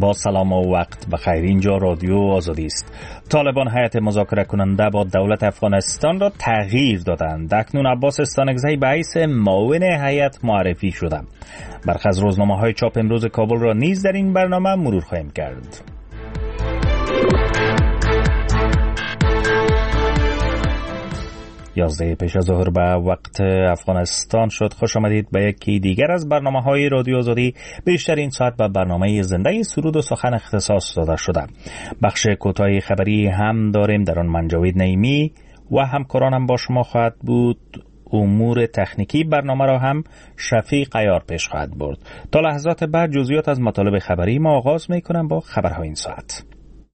با سلام و وقت بخیر. اینجا رادیو آزادی است. طالبان هیئت مذاکره کننده با دولت افغانستان را تغییر دادند. اکنون عباس استانکزی به حیث معاون هیئت معرفی شده. برخی از روزنامه‌های چاپ امروز کابل را نیز در این برنامه مرور خواهیم کرد. 11 پیش از ظهر به وقت افغانستان شد. خوش آمدید به یکی دیگر از برنامه‌های رادیو آزادی. بیشتر این ساعت به برنامه زنده سرود و سخن اختصاص داده شده. بخش کوتاه خبری هم داریم، در آن من جاوید نعیمی و همکارانم با شما خواهد بود. امور تکنیکی برنامه را هم شفیق عیار پیش خواهد برد. تا لحظات بعد جزئیات از مطالب خبری ما آغاز می‌کنم با خبرهای این ساعت.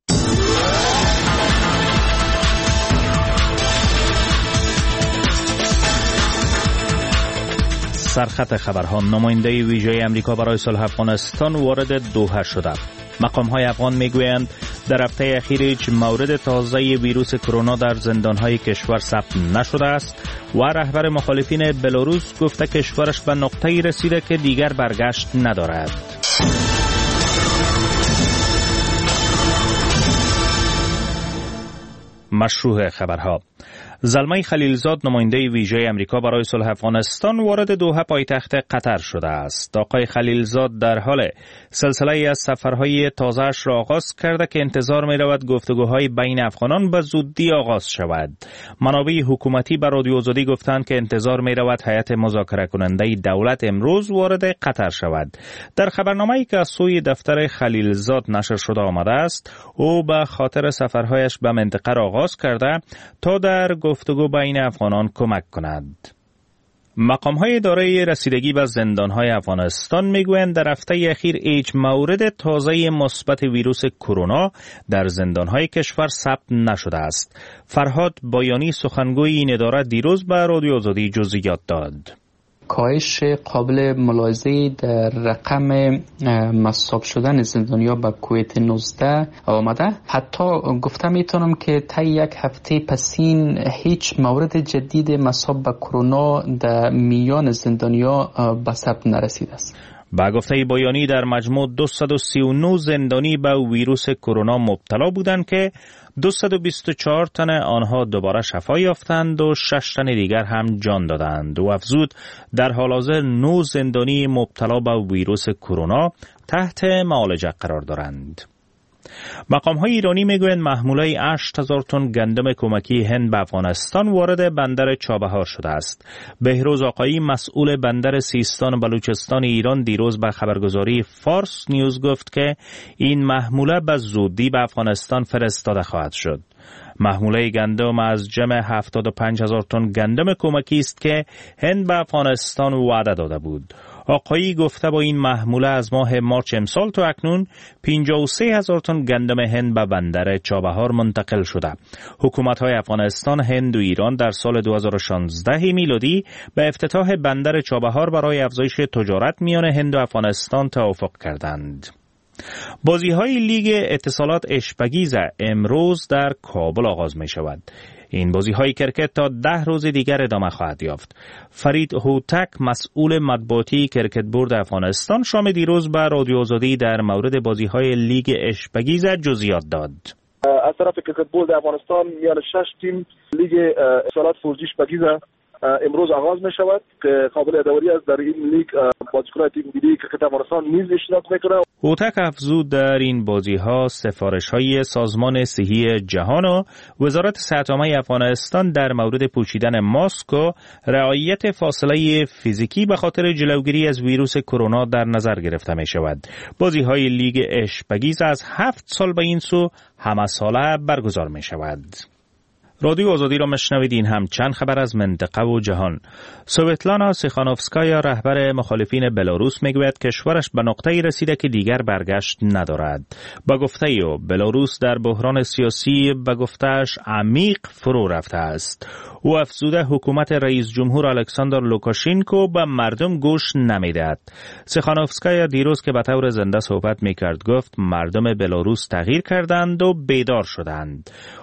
سرخط خبرها: نماینده ویژه امریکا برای صلح افغانستان وارد دوحه شده. مقام‌های افغان میگویند در هفته اخیر هیچ مورد تازه ویروس کرونا در زندان‌های کشور ثبت نشده است و رهبر مخالفین بلاروس گفته کشورش به نقطه‌ای رسیده که دیگر برگشت ندارد. مشروع خبرها: زلمه خلیلزاد نماینده ویژه امریکا برای صلح افغانستان وارد دوحه پایتخت قطر شده است. آقای خلیلزاد در حال سلسله از سفرهای تازه‌اش را آغاز کرده که انتظار می رود گفتگوهای بین افغانان به زودی آغاز شود. منابع حکومتی به رادیو آزادی گفتند که انتظار می رود هیئت مذاکره کننده دولت امروز وارد قطر شود. در خبرنامه‌ای که از سوی دفتر خلیلزاد نشر شده آمده است، او به خاطر سفرهایش به منطقه را آغاز کرده تا در گفتگو بین افغانان کمک کند. مقام‌های اداره رسیدگی به زندان‌های افغانستان می‌گویند در هفته اخیر هیچ مورد تازه مثبت ویروس کرونا در زندان‌های کشور ثبت نشده است. فرهاد بایانی سخنگوی این اداره دیروز به رادیو آزادی جزئیات داد. کاهش قابل ملاحظه‌ای در رقم مصاب شدن زندانیا به کووید 19 آمده. حتی گفته میتونم که تا یک هفته پسین هیچ مورد جدید مصاب به کرونا در میان زندانیا به ثبت نرسیده است. با گفته بایانی در مجموع 239 زندانی به ویروس کرونا مبتلا بودند که 224 تن آنها دوباره شفا یافتند و 6 تن دیگر هم جان دادند. و افزود در حال حاضر 9 زندانی مبتلا به ویروس کرونا تحت معالجه قرار دارند. مقام‌های ایرانی میگویند محموله‌ای 8000 تن گندم کمکی هند به افغانستان وارد بندر چابهار شده است. بهروز آقایی مسئول بندر سیستان و بلوچستان ایران دیروز به خبرگزاری فارس نیوز گفت که این محموله به زودی به افغانستان فرستاده خواهد شد. محموله گندم از جمع 75000 تن گندم کمکی است که هند به افغانستان وعده داده بود. آقایی گفته با این محموله از ماه مارچ امسال تا اکنون 53000 تن گندم هند به بندر چابهار منتقل شده. حکومت‌های افغانستان، هند و ایران در سال 2016 میلادی به افتتاح بندر چابهار برای افزایش تجارت میان هند و افغانستان توافق کردند. بازی‌های لیگ اتصالات اشپگیزه امروز در کابل آغاز می شود. این بازی‌های کرکت تا 10 روز دیگر ادامه خواهد یافت. فرید هوتک مسئول مطبوعاتی کرکت بورد افغانستان شام دیروز به رادیو آزادی در مورد بازی‌های لیگ اشپگیزه جزئیات داد. از طرف کرکت بورد افغانستان میان 6 تیم لیگ اتصالات فورجی اشپگیزه امروز آغاز می شود که قابل یادآوری است در این لیگ بازیکنان تیم ملی کرکت افغانستان نیز اشتراک میکنند. هوتک افزود در این بازی‌ها سفارش‌های سازمان صحی جهان و وزارت صحت عامه افغانستان در مورد پوشیدن ماسک و رعایت فاصله فیزیکی به خاطر جلوگیری از ویروس کرونا در نظر گرفته می شود. بازی‌های لیگ اشپگیز از 7 سال به این سو همه‌ساله برگزار می شود. رادیو آزادی را مشنوید. این هم چند خبر از منطقه و جهان. سویتلانا سیخانوفسکایا رهبر مخالفین بلاروس میگوید کشورش به نقطه‌ای رسیده که دیگر برگشت ندارد. با گفته او بلاروس در بحران سیاسی به گفته‌اش عمیق فرو رفته است. او افزوده حکومت رئیس جمهور الکساندر لوکاشنکو به مردم گوش نمیدهد. سیخانوفسکایا دیروز که به طور زنده صحبت میکرد گفت مردم بلاروس تغییر کردند و بیدار شدند.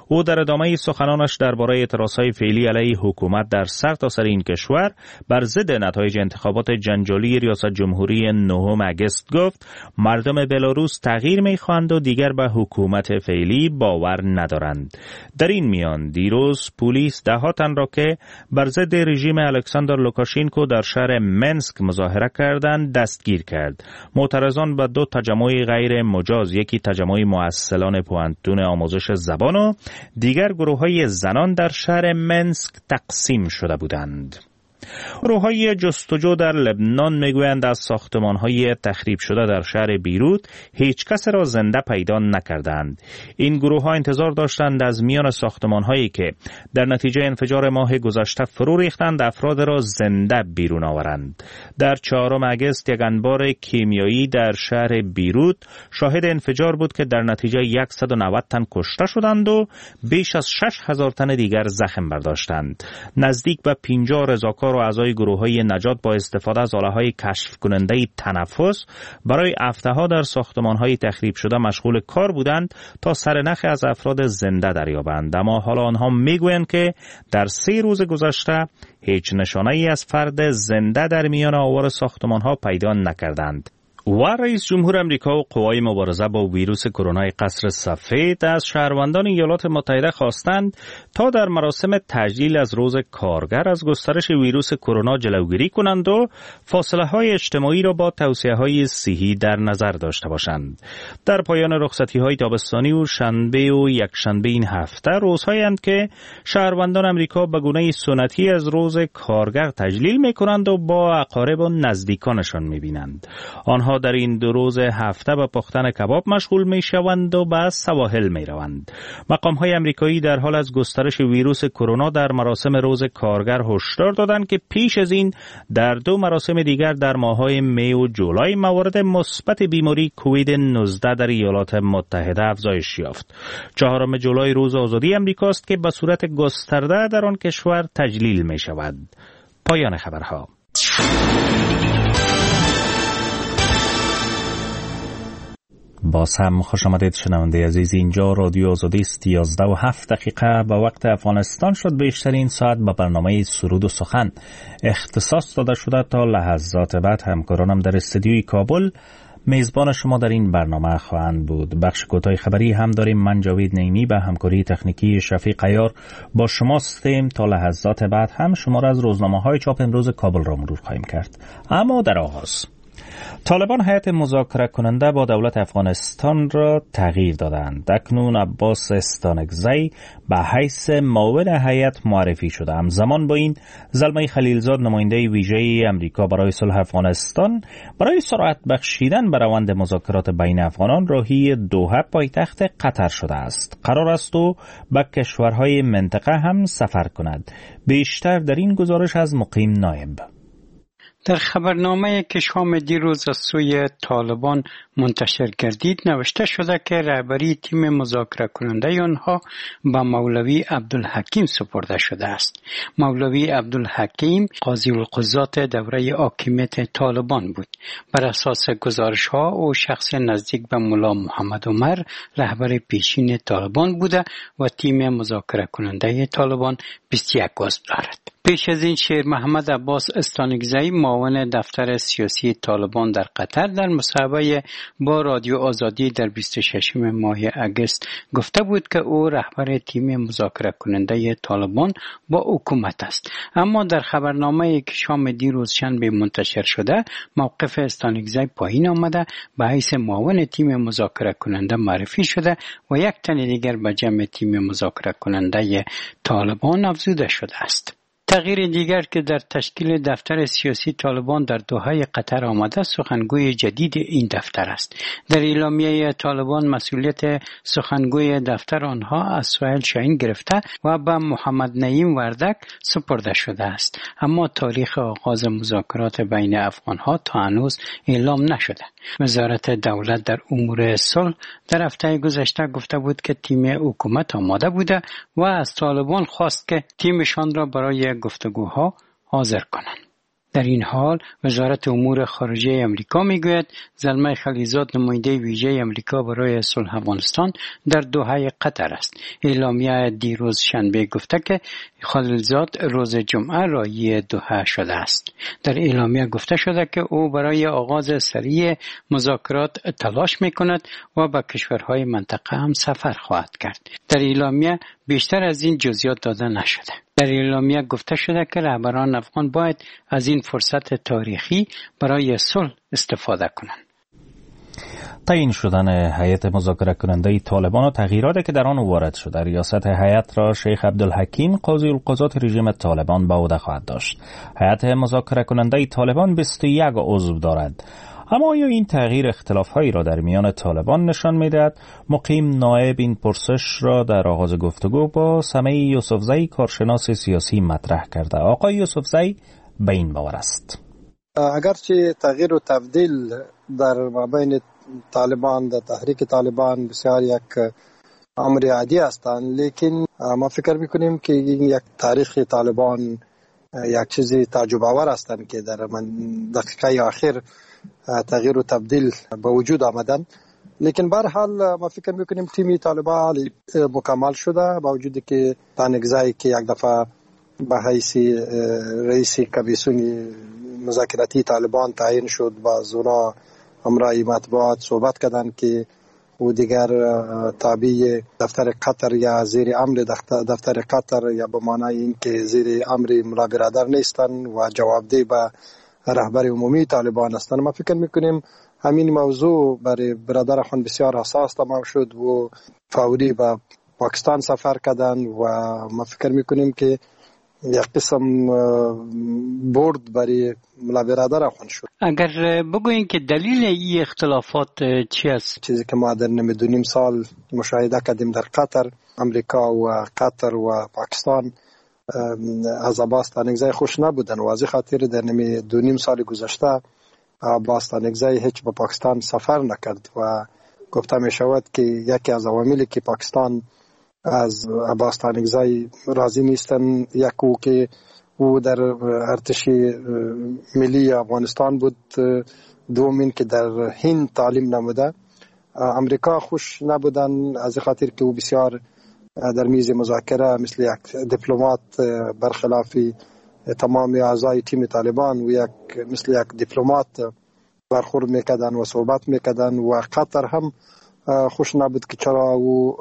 او در ادامه سخنانش درباره اعتراضهای فعلی علیه حکومت در سرتاسر این کشور بر ضد نتایج انتخابات جنجالی ریاست جمهوری 9 اگست گفت مردم بلاروس تغییر می‌خواهند و دیگر به حکومت فعلی باور ندارند. در این میان دیروز پلیس 10 تن را که بر ضد رژیم الکساندر لوکاشنکو در شهر منسک مظاهره کردند دستگیر کرد. معترضان به 2 تجمع غیر مجاز، یکی تجمع مؤسسان پوانتون آموزش زبان و دیگر گروه‌های زنان در شهر منسک تقسیم شده بودند. گروه‌های جستجو در لبنان میگویند از ساختمان‌های تخریب شده در شهر بیروت هیچ کس را زنده پیدا نکردند. این گروه‌ها انتظار داشتند از میان ساختمان‌هایی که در نتیجه انفجار ماه گذشته فرو ریختند افراد را زنده بیرون آورند. در 4 اگست یک انبار کیمیایی در شهر بیروت شاهد انفجار بود که در نتیجه 190 تن کشته شدند و بیش از 6000 تن دیگر زخم برداشتند. نزدیک به 50 رضاکار و اعضای گروه‌های نجات با استفاده از آله‌های کشف کننده تنفس برای هفته‌ها در ساختمان‌های تخریب شده مشغول کار بودند تا سرنخ از افراد زنده دریابند. اما حالا آنها میگویند که در 3 روز گذشته هیچ نشانه‌ای از فرد زنده در میان آوار ساختمان‌ها پیدا نکردند. و رئیس جمهور امریکا و قوای مبارزه با ویروس کرونا قصر سفید از شهروندان ایالات متحده خواستند تا در مراسم تجلیل از روز کارگر از گسترش ویروس کرونا جلوگیری کنند و فاصله‌های اجتماعی را با توصیه‌های صحی در نظر داشته باشند. در پایان رخصتی‌های تابستانی و شنبه و یکشنبه این هفته روزهایند که شهروندان امریکا به گونه سنتی از روز کارگر تجلیل می‌کنند و با اقارب و نزدیکانشان می‌بینند. آنها در این 2 روز هفته به پختن کباب مشغول می شوند و به سواحل می روند. مقام‌های امریکایی در حال از گسترش ویروس کرونا در مراسم روز کارگر هشدار دادند که پیش از این در 2 مراسم دیگر در ماه‌های می و جولای موارد مثبت بیماری کووید 19 در ایالات متحده افزایش یافت. 4 جولای روز آزادی امریکاست که به صورت گسترده در آن کشور تجلیل می شود. پایان خبرها. باز هم خوش آمدید شنونده عزیز. اینجا رادیو آزادی است. 11:07 به وقت افغانستان شد. بیشترین ساعت به برنامه سرود و سخن اختصاص داده شده. تا لحظات بعد همکارانم در استودیوی کابل میزبان شما در این برنامه خواهند بود. بخش کوتاه خبری هم داریم. من جاوید نعیمی به همکاری تکنیکی شفیق عیار با شما هستیم. تا لحظات بعد هم شما را از روزنامه‌های چاپ امروز کابل را مرور خواهیم کرد. اما در آغاز طالبان هیئت مذاکره کننده با دولت افغانستان را تغییر دادند. اکنون عباس استانکزی به حیث معاون هیئت معرفی شده. همزمان با این زلمه خلیلزاد نماینده ویژه امریکا برای صلح افغانستان برای سرعت بخشیدن به روند مذاکرات بین افغانان راهی دوحه پایتخت قطر شده است. قرار است او به کشورهای منطقه هم سفر کند. بیشتر در این گزارش از مقیم نایب. در خبرنامه که شام دیروز از سوی طالبان منتشر گردید نوشته شده که رهبری تیم مذاکره کننده آنها به مولوی عبدالحکیم سپرده شده است. مولوی عبدالحکیم قاضی القضات دوره حاکمیت طالبان بود. بر اساس گزارش ها او شخص نزدیک به ملا محمد عمر رهبر پیشین طالبان بوده و تیم مذاکره کننده طالبان 21 عضو دارد. پیش از این شیر محمد عباس استانکزی معاون دفتر سیاسی طالبان در قطر در مصاحبه با رادیو آزادی در 26 ماه اگست گفته بود که او رهبر تیم مذاکره کننده طالبان با حکومت است. اما در خبرنامه که شام دیروز شنبه منتشر شده موقف استانکزی پایین آمده، به حیث معاون تیم مذاکره کننده معرفی شده و یک تن دیگر به جمع تیم مذاکره کننده طالبان افزوده شده است. تغییر دیگر که در تشکیل دفتر سیاسی طالبان در دوحه قطر آمده سخنگوی جدید این دفتر است. در اعلامیه طالبان مسئولیت سخنگوی دفتر آنها از سهیل شاهین گرفته و به محمد نعیم وردک سپرده شده است. اما تاریخ آغاز مذاکرات بین افغانها تا هنوز اعلام نشده. وزارت دولت در امور صلح در هفته گذشته گفته بود که تیم حکومت آماده بوده و از طالبان خواست که تیمشان را برای گفتگوها حاضر کنند. در این حال وزارت امور خارجه امریکا میگوید زلمه خلیلزاد نماینده ویژه امریکا برای صلح افغانستان در دوحه قطر است. اعلامیه دیروز شنبه گفته که خلیلزاد روز جمعه راهی دوحه شده است. در اعلامیه گفته شده که او برای آغاز سریع مذاکرات تلاش میکند و به کشورهای منطقه هم سفر خواهد کرد. در اعلامیه بیشتر از این جزئیات داده نشده. در اعلامیه گفته شده که رهبران افغان باید از این فرصت تاریخی برای صلح استفاده کنند. تعیین شدن هیئت مذاکره کننده طالبان و تغییراتی که در آن وارد شده، ریاست هیئت را شیخ عبدالحکیم قاضی القضات رژیم طالبان به عهده خواهد داشت. هیئت مذاکره کننده طالبان 21 عضو دارد. اما آیا این تغییر اختلاف‌هایی را در میان طالبان نشان می‌دهد؟ مقیم نایب این پرسش را در آغاز گفتگو با سمیع یوسفزئی کارشناس سیاسی مطرح کرده. آقای یوسفزئی به این باور است: اگرچه تغییر و تبدیل در مابین طالبان در تحریک طالبان بسیار یک امر عادی هستند، لیکن ما فکر می‌کنیم که این یک تاریخ طالبان یک چیزی تعجب آور هستند که در دقیقه آخر تغییر و تبدیل به وجود آمدن. لیکن به هر حال ما فکر میکنیم تیم طالبان مکمل شده، با وجودی که تانگزایی که یک دفعه به حیث رئیس کمیسیون مذاکراتی طالبان تعیین شد، با زونا امرای مطبوعات صحبت کردن که او دیگر تابع دفتر قطر یا زیر امر دفتر قطر یا به معنای این که زیر امر ملا برادر نیستن و جوابدهی به رهبر عمومی طالبان هستند. ما فکر میکنیم همین موضوع برای برادر خان بسیار حساس تمام شد و فوری به پاکستان سفر کردن و ما فکر میکنیم که یک قسم برد برای ملا برادر خان شد. اگر بگوییم که دلیل این اختلافات چی است؟ چیزی که ما در نیم سال مشاهده کردیم در قطر، امریکا و قطر و پاکستان از عباس تانگزای خوش نبودن و از این خاطر در نیم سال گذشته عباس تانگزای هیچ به پاکستان سفر نکرد و گفته می شود که یکی از عواملی که پاکستان از عباس تانگزای راضی نیستن، یکی که او در ارتش ملی افغانستان بود، دومین که در هند تعلیم نموده. امریکا خوش نبودن از خاطر که او بسیار در میز مذاکره مثل یک دیپلمات برخلاف تمام اعضای تیم طالبان و مثل یک دیپلمات برخورد میکردن و صحبت میکردن و قطر هم خوش نبود که چرا او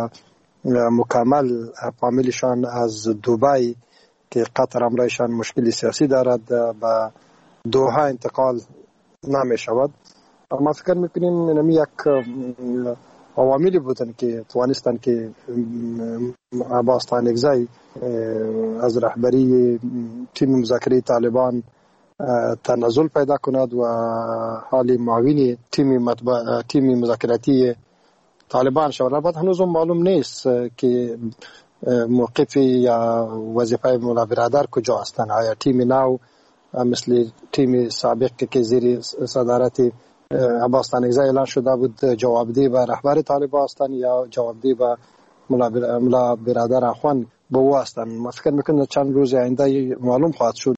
مکمل فامیلشان از دبی که قطر امرایشان مشکلی سیاسی دارد به دوحه انتقال نمی شود. ما فکر میکنیم اینمی یک عواملی بودن که توانستن که عباس تانگزای از رهبری تیم مذاکره طالبان تنزل پیدا کند و حال معاون تیم مذاکراتی طالبان شود. البته هنوز معلوم نیست که موقف یا وظیفه ملا برادر کجا هستند. آیا تیم نو مثل تیم سابق که زیر صدارت عباس تانگزای اعلان شده بود جوابدهی به رهبر طالبان هستند یا جوابدهی به ملا برادر اخوان به او هستند؟ ما فکر میکنم چند روز آینده معلوم خواهد شد.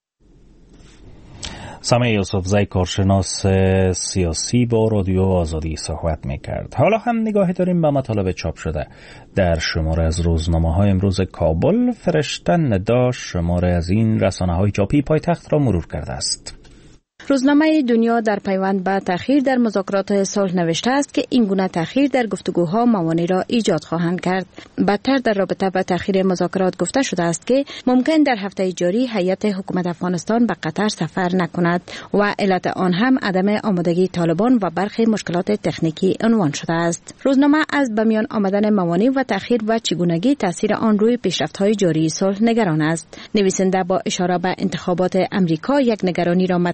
سمیع یوسفزئی کارشناس سیاسی با رادیو آزادی صحبت میکرد. حالا هم نگاهی داریم به مطالب چاپ شده در شماره از روزنامه‌های امروز کابل. فرشته ندا شماره از این رسانه‌های چاپی پایتخت را مرور کرده است. روزنامه دنیا در پیوند به تأخیر در مذاکرات صلح نوشته است که این گونه تأخیر در گفتگوها موانع را ایجاد خواهند کرد. بدتر در رابطه با تأخیر مذاکرات گفته شده است که ممکن در هفته جاری هیئت حکومت افغانستان به قطر سفر نکند و علت آن هم عدم آمادگی طالبان و برخی مشکلات تکنیکی عنوان شده است. روزنامه از به میان آمدن موانع و تأخیر و چگونگی تاثیر آن روی پیشرفت‌های جاری صلح نگران است. نویسنده با اشاره به انتخابات امریکا یک نگرانی را مطرح کرده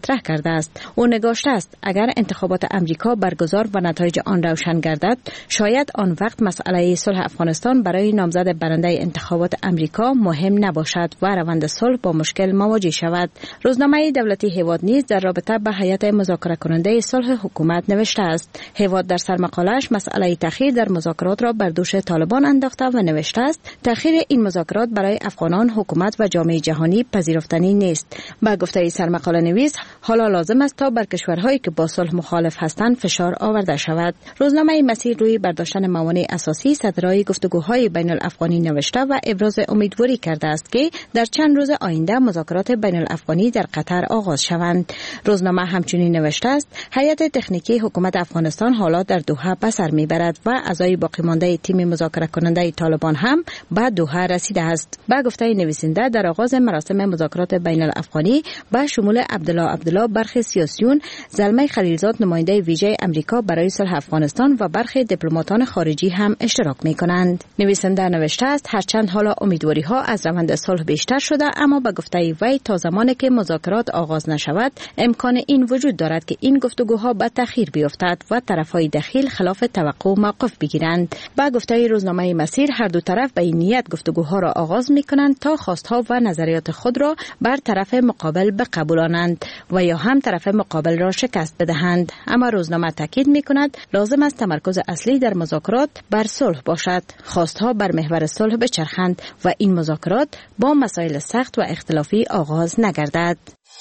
کرده است. او نگاشته است اگر انتخابات امریکا برگزار و نتایج آن روشن گردد، شاید آن وقت مسئله صلح افغانستان برای نامزد برنده انتخابات امریکا مهم نباشد و روند صلح با مشکل مواجه شود. روزنامه دولتی هیواد نیز در رابطه با هیئت مذاکره کننده صلح حکومت نوشته است. هیواد در سرمقاله‌اش مسئله تأخیر در مذاکرات را بر دوش طالبان انداخته و نوشته است تأخیر این مذاکرات برای افغانان، حکومت و جامعه جهانی پذیرفتنی نیست. با گفته سرمقاله نویس، حالا لازم است تا بر کشورهایی که با صلح مخالف هستند فشار آورده شود. روزنامه مسیر روی برداشتن موانع اساسی صدرای گفتگوهای بین الافغانی نوشته و ابراز امیدواری کرده است که در چند روز آینده مذاکرات بین الافغانی در قطر آغاز شوند. روزنامه همچنین نوشته است هیئت تکنیکی حکومت افغانستان حالا در دوحه به سر میبرد و اعضای باقی مانده تیم مذاکره کننده طالبان هم به دوحه رسیده است. با گفته نویسنده، در آغاز مراسم مذاکرات بین الافغانی با شمول عبدالله برخی سیاسیون، زلمه خلیلزاد نماینده ویژه امریکا برای صلح افغانستان و برخی دیپلماتان خارجی هم اشتراک می‌کنند. نویسنده نوشته است هرچند حالا امیدواری‌ها از روند صلح بیشتر شده، اما با گفته وی تا زمانی که مذاکرات آغاز نشود امکان این وجود دارد که این گفتگوها به تأخیر بیفتد و طرف‌های دخیل خلاف توقع موقف بگیرند. با گفته روزنامه مسیر، هر دو طرف به این نیت گفتگوها را آغاز می‌کنند تا خواستها و نظریات خود را بر طرف مقابل بقبولانند و یا هم طرف مقابل را شکست بدهند. اما روزنامه تاکید می‌کند لازم است تمرکز اصلی در مذاکرات بر صلح باشد، خواستها بر محور صلح بچرخند و این مذاکرات با مسائل سخت و اختلافی آغاز نگردد.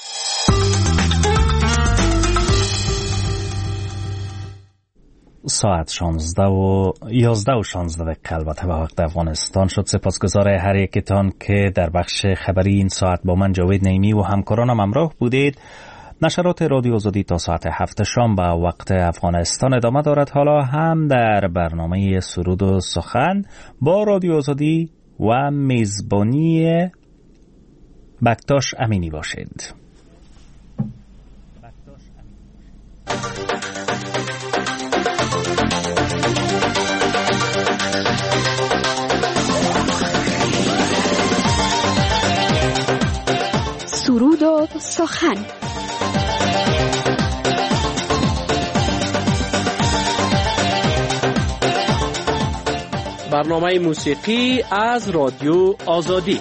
ساعت 11:16 دقیقه البته به وقت افغانستان شد. سپاسگزار هر یکتان که در بخش خبری این ساعت با من جاوید نعیمی و همکارانم همراه بودید. نشرات رادیو آزادی تا ساعت 7 شام به وقت افغانستان ادامه دارد. حالا هم در برنامه سرود و سخن با رادیو آزادی و میزبانی بکتاش امینی باشید. سرود و سخن. برنامه موسیقی از رادیو آزادی.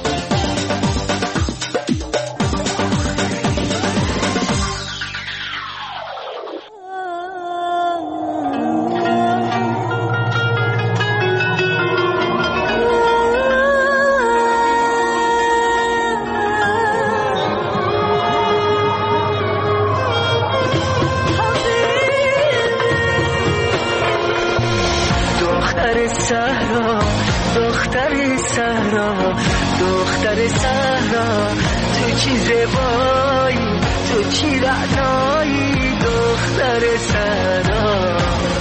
دختر صحرا تو چی زیبایی، تو چی رعنایی، دختر صحرا.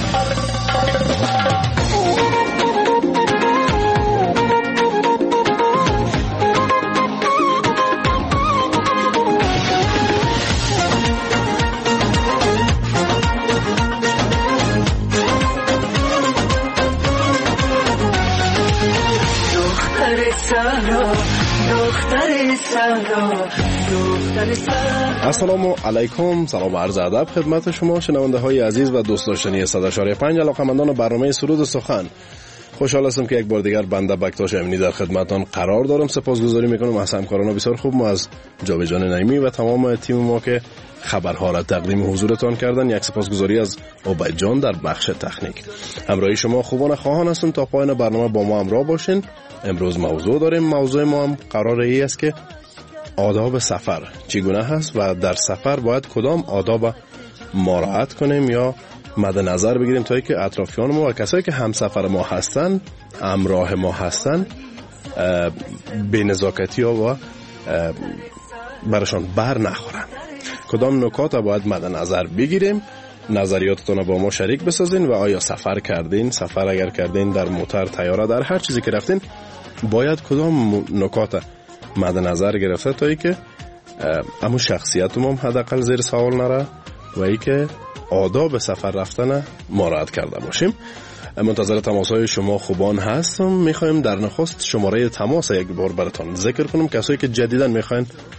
السلام علیکم، سلام و عرض ادب خدمت شما شنونده های عزیز و دوست داشتنی 100.5 علاقه‌مندان برنامه سرود و سخن. خوشحال هستم که یک بار دیگر بنده بکتاش امینی در خدمتتان قرار دارم. سپاسگزاری میکنم از همکاران بسیار خوب ما، از جاوید جان نعیمی و تمام تیم ما که خبرها را تقدیم حضورتان کردن. یک سپاسگزاری از عبید جان در بخش تکنیک. همراهی شما خوبان خواهان هستم تا پایان برنامه با ما همراه باشین. امروز موضوع داریم. موضوع ما هم قراره است که آداب سفر چگونه هست و در سفر باید کدام آداب مراعات کنیم یا مد نظر بگیریم تا اینکه اطرافیان ما و کسایی که همسفر ما هستن، همراه ما هستن، بی‌نزاکتی ها و برشان بر نخورن. کدام نکات باید مد نظر بگیریم؟ نظریاتتون با ما شریک بسازین. و آیا سفر کردین؟ سفر اگر کردین در موتور، طیاره، در هر چیزی که رفتین، باید کدام نکات مد نظر گرفته تا ای که امو شخصیتم هم حداقل زیر سوال نره و ای که آداب سفر رفتن مراعات کرده باشیم. منتظر تماس‌های شما خوبان هستم. میخوایم در نخست شماره تماس یک بار براتون ذکر کنم. کسایی که جدیداً میخواین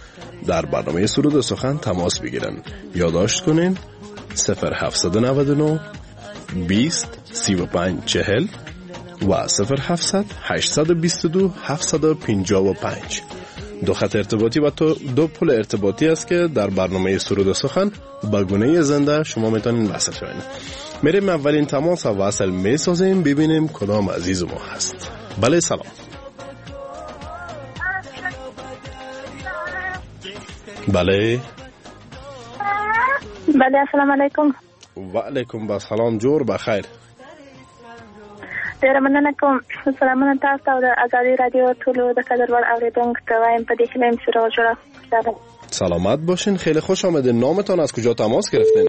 در برنامه سرود سخن تماس بگیرن. یادداشت کنین 0799 20 35 40 و 0700 822 755. دو خط ارتباطی و دو پل ارتباطی است که در برنامه سرود سخن به گونه زنده شما میتونین وصل شوین. میریم اولین تماس و وصل میسازیم، ببینیم کدام عزیز ما هست. بله سلام. بله بله السلام علیکم. و علیکم السلام. جور بخیر. ډیره مننه کوم. سلامونه تاسو ته د ازادي رادیو ټولو د قدرور اوریدونکو ته وایم په دې کلیم سره جوړه. سلامت باشین. خیلی خوش آمدین. نامتان از کجا تماس گرفتین؟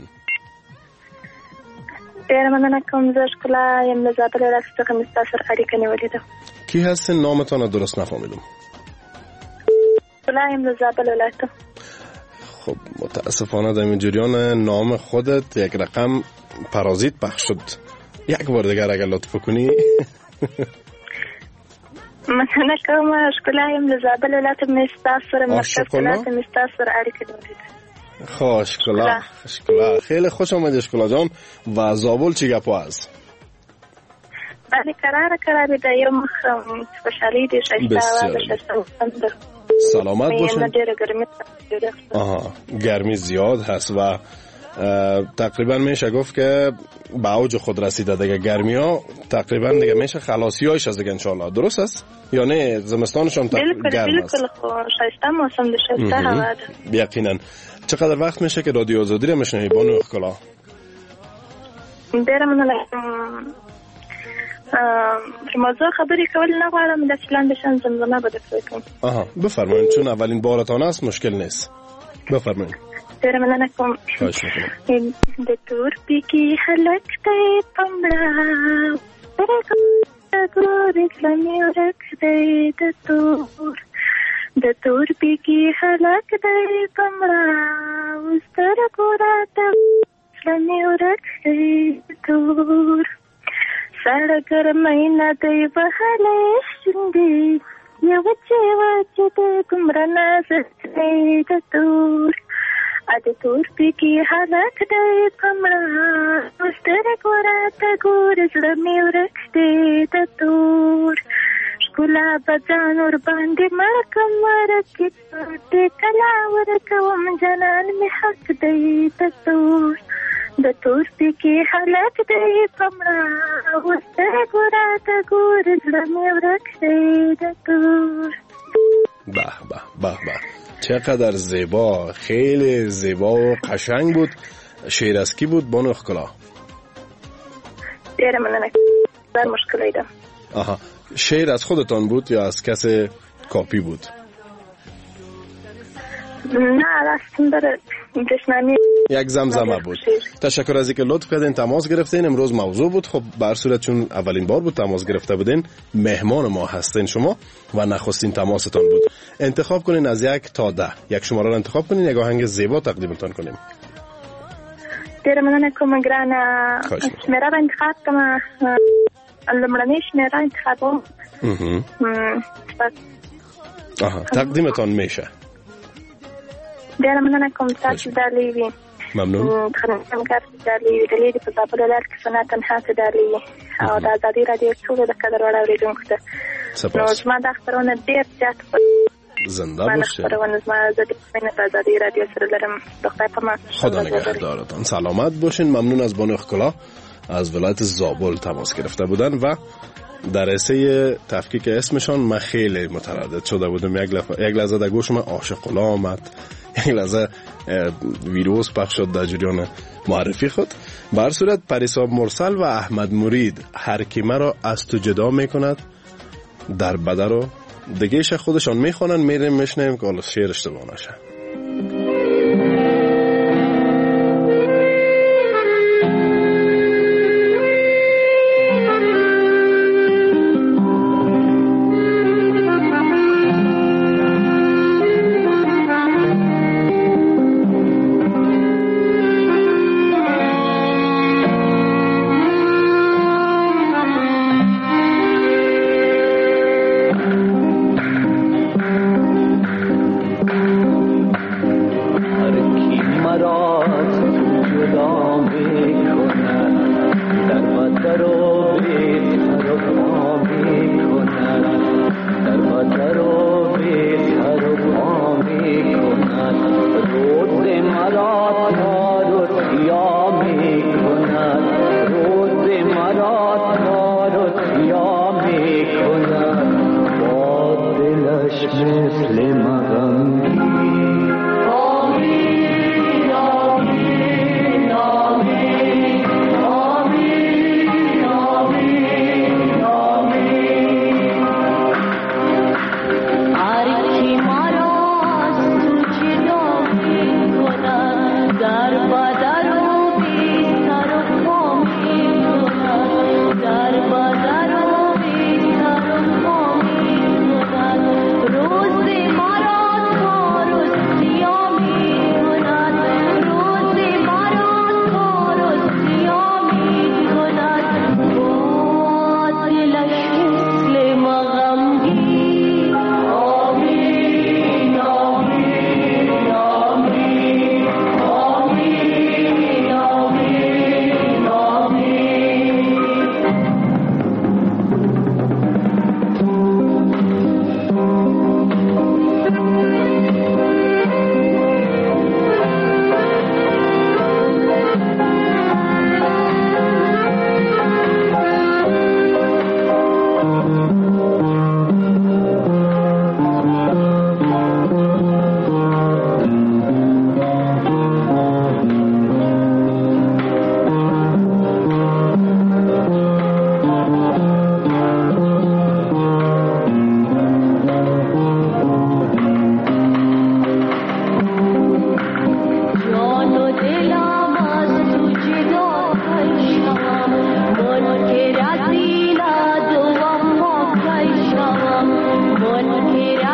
ډیره مننه کوم. زه ښکلا یم له زابل ولایت څخه مې تاسو سره اړیکه نیولې ده. کی هستین؟ نامتان رو درست نفهمیدم. ښکلا یم له زابل ولایت. خب متاسفانه در این جریان نام خودت یک رقم پارازیت پخش شد. یک بار دیگر اگر لطف کنی. مننه کوم. ښکلا یم له زابل ولایت مې تاسو سره اړیکه نیولې. خوش ښکلا. خیلی خوش آمدید ښکلا جان. و زابل چی گپ است؟ بله قرار ده. یو مخ خوشحالی دی شایسته. سلامت باشین. گرمی زیاد هست و تقریبا میشه گفت که به اوج خود رسیده دیگه. گرمی ها تقریبا دیگه میشه خلاصی هایش از دیگه انشالله. درست است؟ یا نه زمستانش هم گرم است؟ بالکل شایسته موسم ده، شایسته هوا ده. یقینا. چقدر وقت میشه که رادیو آزادی رو میشنوی بانو ښکلا؟ ډیره مننه. موضوع خبری کول نه غواړم، د فلان بشن زمزمه به درته کوم. بفرمایید. چون اولین بارتان است مشکل نیست. بفرمایید. ډیره مننه کوم. خواهش میکنم. د تورپیکی هلک دی پمړه ګورې کلمې ورک دی د تورپیکی هلک دی پمړه اوس تر ګوراته کلمې ورک دی تور سړه ګرمۍ نه دی وهلی شونډې یو وچې دی دومره نازک دی د تور د تورپیکي هلک دی پمړه اوس سترګو راته ګورې زړه مې ورک دی د تور ښکلا به ځان ورباندې مړ کړم ورکې دې کله ورکوم جانان مې حق دی د تور د تورپیکي هلک دی پمړه اوس سترګو راته ګورې زړه مې ورک دی د تور. به به به به، چقدر زیبا، خیلی زیبا و قشنگ بود. شعر از کی بود بانو ښکلا؟ ډیره مننه. بر مشکل ایدم. شعر از خودتان بود یا از کسی کاپی بود؟ نه راستم داره جشنانی یک زمزمه بود. تشکر از اینکه لطف کردین تماس گرفتین. امروز موضوع بود. خب به هر صورت چون اولین بار بود تماس گرفته بودین، مهمان ما هستین شما و نخستین تماستان بود. انتخاب کنین از 1 تا 10. یک شماره رو انتخاب کنین، یک آهنگ زیبا تقدیمتان کنیم. ډیره مننه کوم ګرانه. شمیره به انتخاب کوم. لمړنۍ شمیره انتخابوم. تقدیمتان میشه. ډیره مننه کوم. تاسو دالي وي. ممنون. خدمتګار دالي دالي په زابل ولایت کې سنت نه دالي او د ازادي رادیو ټول د قدر وړ اوریدونکو ته سپاس. نو ما د خبرونه ډیر زیات زنده باشه. خبرونه زما د ازادي رادیو سره لرم. خدا نگهدارتان. سلامت باشین. ممنون از بانو ښکلا از ولایت زابل تماس گرفته بودن و در رسه تفکیک اسمشان من خیلی متردد شده بودم. یک لحظه در گوشم عاشق الله آمد، یک لحظه ویروس پخش شد در جریان معرفی خود. به هر صورت پریسا مرسل و احمد مرید هر کی مرا از تو جدا میکند در بده رو دیگهش خودشان میخوانن. میریم میشنیم که حالا شعر اشتباه نشه.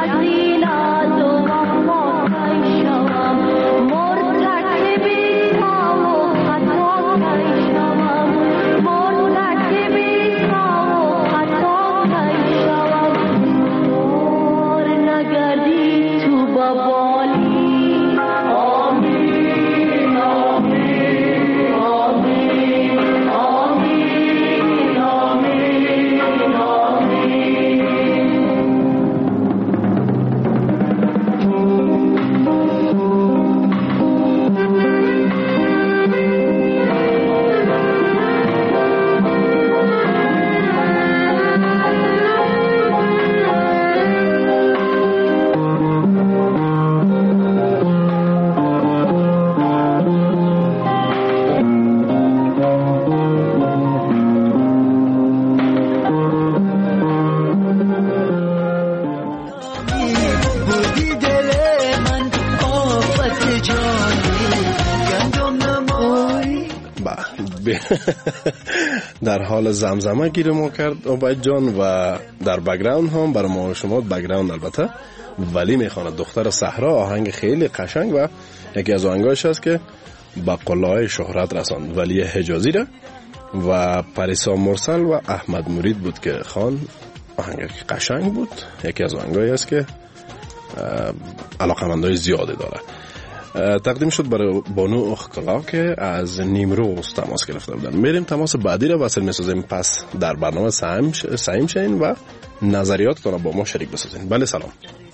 در حال زمزمه گیر ما کرد عبید جان و در بک‌گراند هم برای ما شما بک‌گراند البته ولی میخواند دختر صحرا آهنگ خیلی قشنگ و یکی از آهنگاش هست که به قله‌های شهرت رساند ولی حجازی را و پریسا مرسل و احمد مرید بود که خان آهنگ قشنگ بود یکی از آهنگایی است که علاقمندای زیاده داره تقدیم شد برای بانو اخکلا که از نیمروز تماس گرفته بودن میریم تماس بعدی را وصل میسازیم پس در برنامه سعیم شین و نظریاتتان را با ما شریک بسازین بله سلام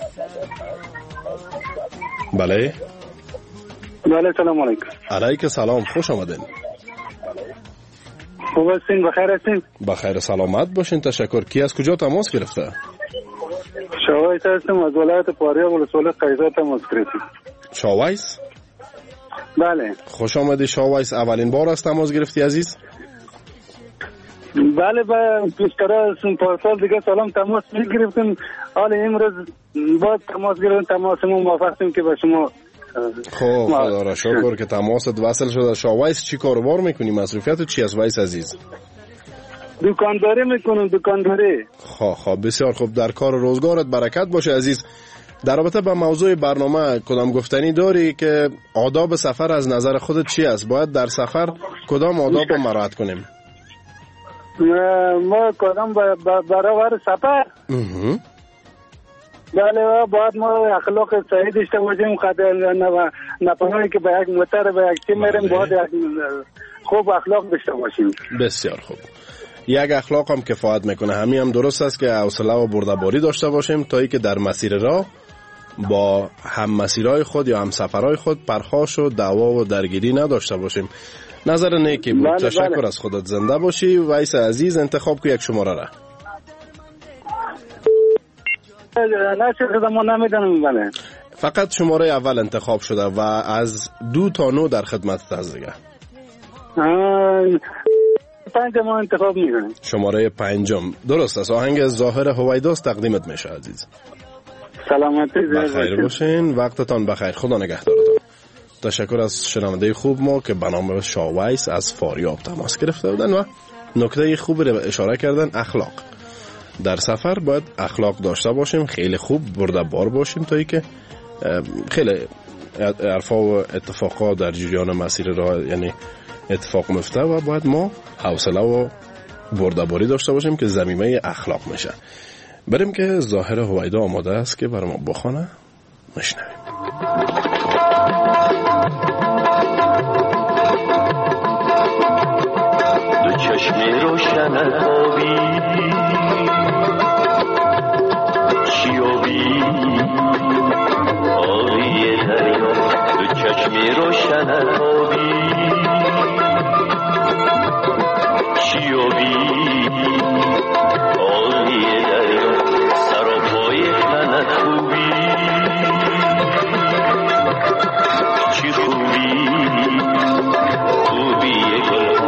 بله سلام علیکم علیکم سلام خوش آمدین خوب هستین بخیر هستین بخیر سلامت باشین تشکر کی از کجا تماس گرفته شاویس هستم از ولایت پاریا ولسوالی قیزا تماس گرفتم شاویس بله خوش آمدی شاویس اولین بار است تماس گرفتی عزیز بله با پیشتر پارسال دیگه سلام تماس میگرفتیم حالا امروز باید تماس گرفتیم تماسمون موافقیم که با شما خب خدا را شکر که تماست وصل شده شاویس چی کاروبار میکنی مصروفیت چی است ویس عزیز دکانداری میکنم دکانداری خب بسیار خوب در کار روزگارت برکت باشه عزیز در رابطه با موضوع برنامه کدام گفتنی داری که آداب سفر از نظر خودت چی است باید در سفر کدام آداب رو مراعات کنیم ما کدام برابر سفر بله باید ما اخلاق صحیح داشته باشیم نپناهی که به یک موتر به یک چی میریم باید خوب اخلاق داشته باشیم بسیار خوب یک اخلاق هم کفایت میکنه همین هم درست است که حوصله و بردباری داشته باشیم تا ای که در مسیر راه با هم مسیرهای خود یا هم سفرهای خود پرخاش و دعوا و درگیری نداشته باشیم نظر نیکی بود تشکر از خودت زنده باشی ویس عزیز انتخاب که یک شماره را بله فقط شماره اول انتخاب شده و از 2 تا 9 در خدمت است دیگه 5 ما انتخاب میکنیم شماره 5 درست است آهنگ ظاهر هویداست تقدیمت میشه عزیز سلامتی بخیر باشین وقتتان بخیر خدا نگهدارتان تشکر از شنونده خوب ما که به نام شاویس از فاریاب تماس گرفته بودن و نکته خوبی رو اشاره کردن اخلاق در سفر باید اخلاق داشته باشیم خیلی خوب برده‌بار باشیم تا ای که خیلی عرفا و اتفاقا در جریان مسیر راه یعنی اتفاق میفته و باید ما حوصله و برده‌باری داشته باشیم که ضمیمه اخلاق میشه بریم که ظاهر هویدا آماده است که برای ما بخونه میشنویم دو چشم روشن خوابی چیابی آری دریا دو چشم روشن خوابی چیابی آری دریا سراپای من خوبی چی خوبی خوبی گل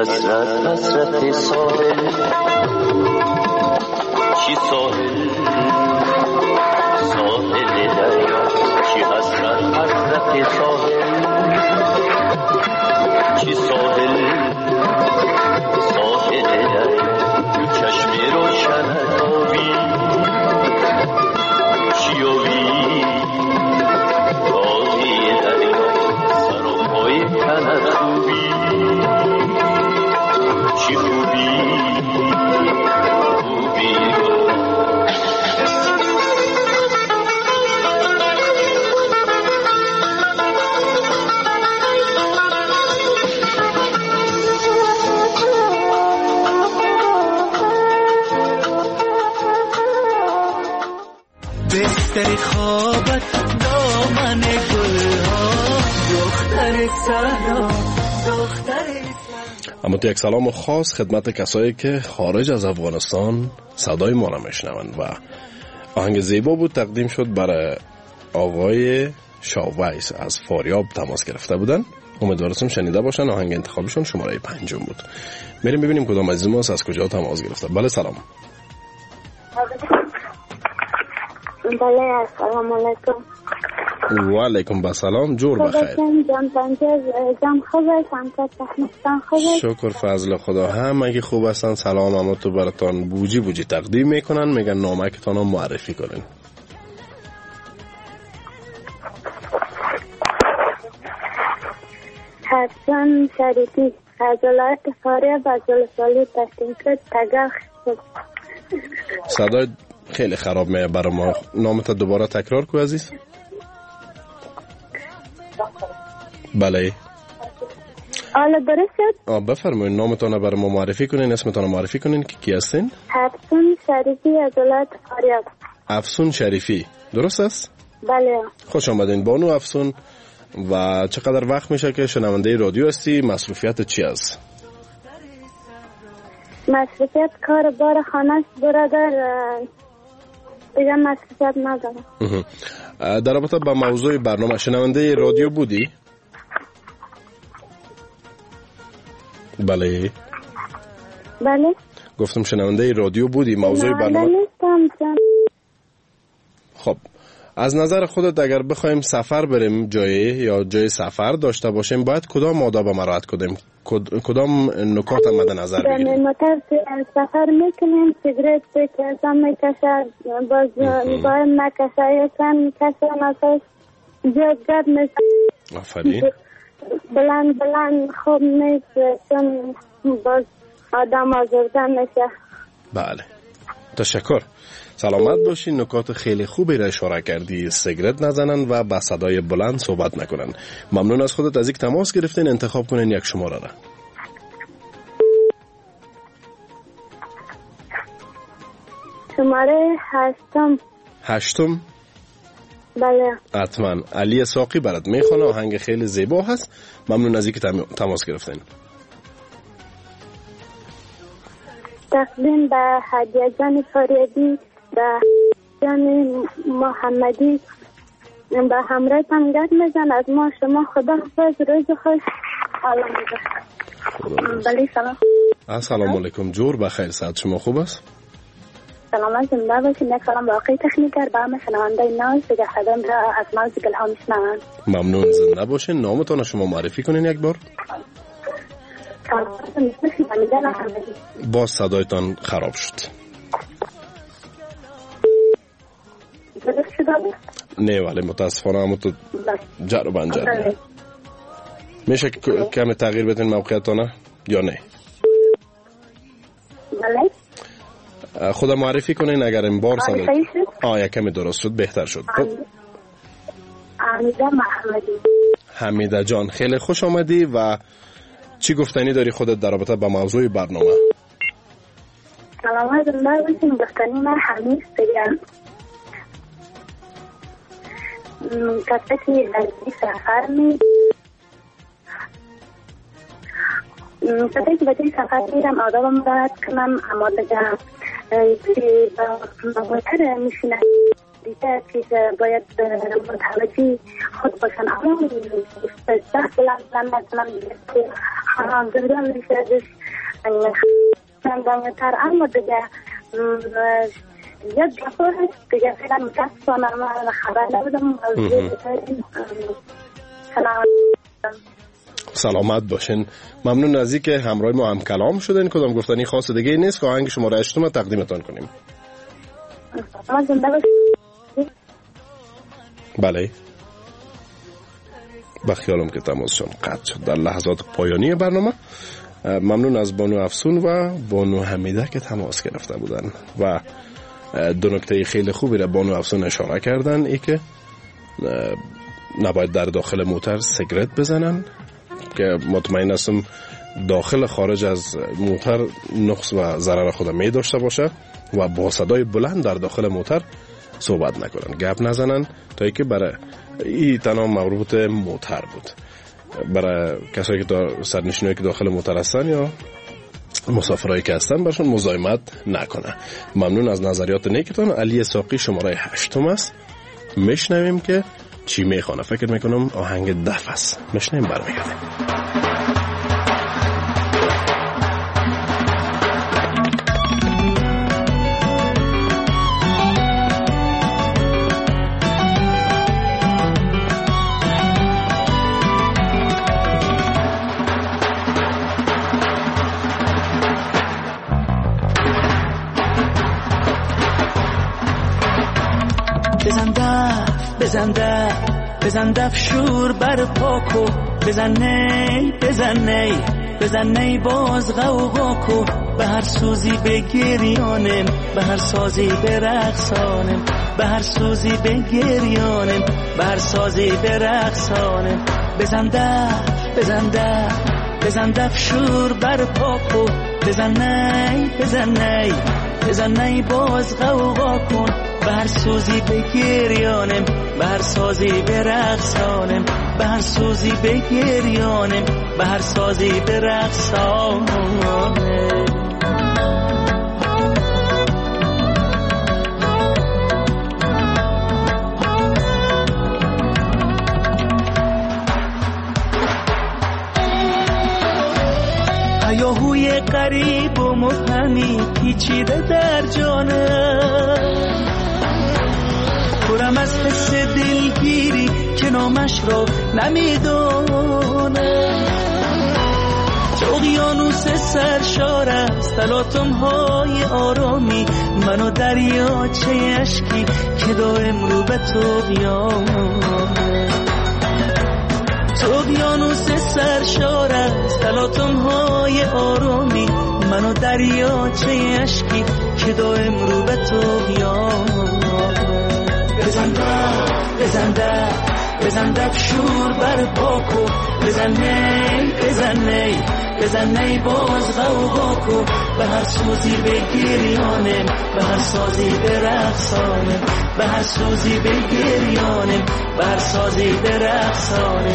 حسرت حسرت ساحل چی ساحل ساحل دریا چی حسرت حسرت ساحل چی ساحل ساحل دریا تو چشمی روشن آبی چی آبی آبی دریا سر و پای تنت خوبی چی خوبی خوبی بستر خوابت دامن گلها دختر سلام دختر. اما تو یک سلام خاص خدمت کسایی که خارج از افغانستان صدای ما را میشنوند و آهنگ زیبا بود تقدیم شد برای آقای شاویس از فاریاب تماس گرفته بودن. امیدوارم شنیده باشن. آهنگ انتخابشون شماره 5 بود. بریم ببینیم کدام از ما از کجا تماس گرفته. بله سلام. بله السلام علیکم. و علیکم السلام. جور بخیر. جان خوب هستم. شکر فضل خدا. همه خوب هستن. سلام اما تو براتان بوجی تقدیم میکنن. میگن نامکتان رو معرفی کنین. حسن شریفی از ولایت فاریاب از ولسوالی پشتینکوت تگاخ. صدای خیلی خراب میه برای ما. نامت دوباره تکرار کو عزیز. بله حالا درست شد؟ بفرمایید نامتان برای ما معرفی کنین. اسمتان معرفی کنین که کی هستین؟ افسون شریفی از ولایت فاریاب. افسون شریفی درست است؟ بله. خوش آمدین بانو افسون. و چقدر وقت میشه که شنونده رادیو هستی؟ مصروفیت چی است؟ مصروفیت کار بار خانه برادر دیگه مصروفیت ندارم. در رابطه با موضوع برنامه شنونده رادیو بودی؟ بله. گفتم شنونده رادیو بودی. موضوع برنامه خب از نظر خودت اگر بخوایم سفر بریم جای سفر داشته باشیم باید کدام آداب مراعات کنیم؟ کدام نکات مد نظر بگیریم؟ موتور سفر میکنیم سیگرت بکشم میکشد باز باید نکشه یکن کشه نفس جد میشه. آفرین. بلند خوب نیست چون باز آدم آزرده میشه. بله تشکر. سلامت باشین. نکات خیلی خوبی را اشاره کردی. سیگرت نزنن و با صدای بلند صحبت نکنن. ممنون از خودت از یک تماس گرفتین. انتخاب کنین یک شماره را. شماره 8. بله. حتما. علی ساقی برات میخونه. آهنگ خیلی زیبا هست. ممنون از اینکه تماس گرفتین. تقدیم به هدیه جان فاریابی به جان محمدی به همراه تنگت میزن از ما شما. خدا حافظ. روز خوش. بله سلام. السلام علیکم. جور بخیر. صحت شما خوب است؟ سلامت زنده باشین. یک سلام باقی تکنیکر به همه شنونده ناز دیگه خدم را از ناز گلها میشنون. ممنون. زنده باشین. نامتان شما معرفی کنین یک بار. باز صدایتان خراب شد. نه ولی متاسفانه همون تو جر و بنجر میشه کمی تغییر بدین موقعیتانه یا نه؟ بله. خدا معرفی کنین اگر این بار صدای کمی درست شد بهتر شد. حمیده محمدی. حمیده جان خیلی خوش آمدی. و چی گفتنی داری خودت در رابطه با موضوع برنامه؟ سلامت زنده باشین. گفتنی من حمید بگم کسی در سفر کسی که به سفر میرم آدابم باید کنم اماده جم با موتر میشینه دیگه که باید متوجه خود باشن. اما بلند نکنم خانم دردم میشه دمتر، اما دیگه یک دفعه دیگه فعلا متاسفانه من خبر نبودم. سلامت باشین. ممنون از اینکه همراه ما هم کلام شدین. کدام گفتنی خاص دیگه نیست که آهنگ شماره 8 ما تقدیمتان کنیم. بله، بخیالم که تماسشون قطع شد در لحظات پایانی برنامه. ممنون از بانو افسون و بانو حمیده که تماس گرفته بودن و دو نکته خیلی خوبی را بانو افسون اشاره کردن، ای که نباید در داخل موتر سیگرت بزنن که مطمئن هستم داخل خارج از موتر نقص و ضرر خود می داشته باشه و با صدای بلند در داخل موتر صحبت نکنن، گپ نزنن، تا ای که برای این تنها مربوط موتر بود. برای کسایی که سرنشینایی که داخل موتر هستن یا مسافرایی که هستن برشون مزاحمت نکنه. ممنون از نظریات نیکتون. علی ساقی شماره 8 است. میشنویم که چی میخوانه. فکر میکنم آهنگ دف است. میشنویم برمیگردیم. بزن دف شور بر پاکو، بزن نی باز غوغا کو، به هر سوزی بگریانم، به هر سازی برقصانم، به هر سوزی بگریانم، به هر سازی برقصانم. بزن دف شور بر پاکو، بزن نی باز غوغا کن، به هر سوزی بگریانم، به هر سازی برقصانم، به هر سوزی بگریانم، به هر سازی برقصانم. هیاهوی غریب و مبهمی پیچیده در جانم، پرم از حس دلگیری که نامش را نمیدونم. تو اقیانوس سرشار است تلاطم های آرامی، من و دریاچه اشکی که دائم رو به تو بیامه. تو اقیانوس سرشار است تلاطم های آرامی، من و دریاچه اشکی که دائم رو به تو بیامه. بزن دف شور بر پاکو، بزن نی باز غوغا کو، به هر سوزی بگریانم، به هر سازی برقصانم، به هر سوزی بگریانم، به هر سازی برقصانم.